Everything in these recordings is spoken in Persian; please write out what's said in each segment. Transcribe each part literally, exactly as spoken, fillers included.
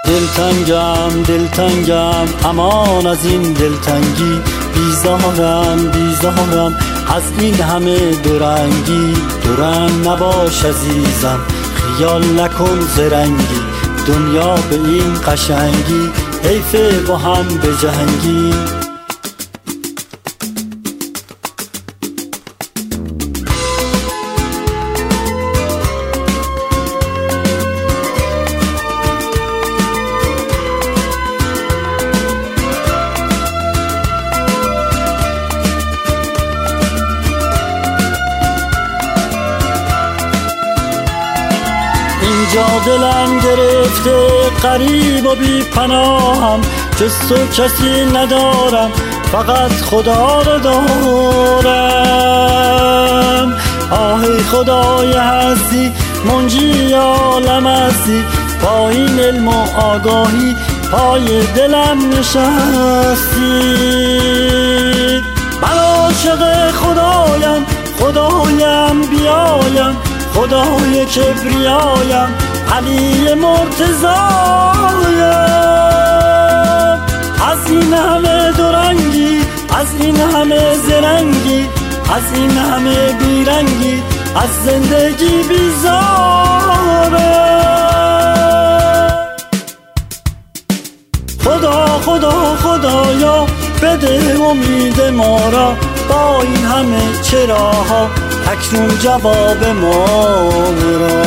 دلتنگم دلتنگم امان از این دلتنگی، بیزارم بیزارم از این همه دورنگی. دورم نباش عزیزم خیال نکن زرنگی، دنیا به این قشنگی حیفه با هم به جنگی. اینجا دلم گرفته غریب و بی پناهم، جز تو کسی ندارم فقط خدا رو دارم. آهی خدای هستی منجی عالم هستی، با این علم و آگاهی پای دلم نشستی. من عاشق خدایم خدایم بیایم، خدای کبریایم علی مرتضایم. از این همه دورنگی از این همه زرنگی از این همه بیرنگی از زندگی بیزارم. خدا خدا خدایا بده امید ما را، با این همه چراها اکنون جواب ما را.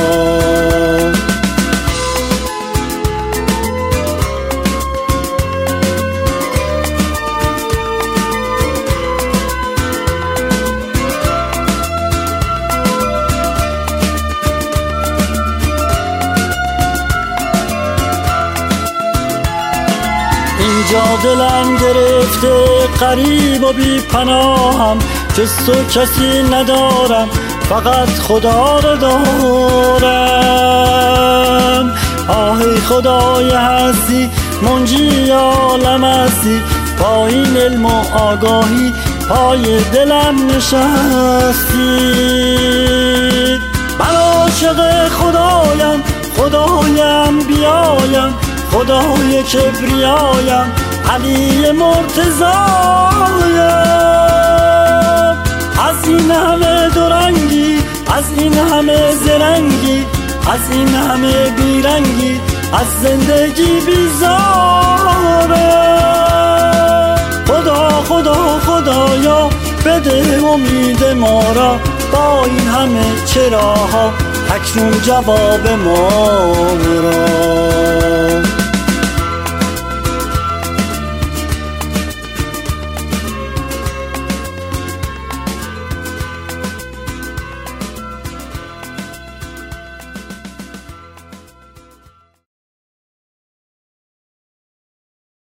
اینجا دلم گرفته غریب و بی پناهم، جز تو کسی ندارم فقط خدا رو دارم. آهی خدای هستی منجی عالم هستی، با این علم و آگاهی پای دلم نشستی. من عاشق خدایم خدایم بیایم، خدای کبریایم علی مرتضایم. از این همه دورنگی از این همه زرنگی از این همه بیرنگی از زندگی بیزارم. خدا خدا خدایا بده امید ما را، با این همه چراها اکنون جواب ما را.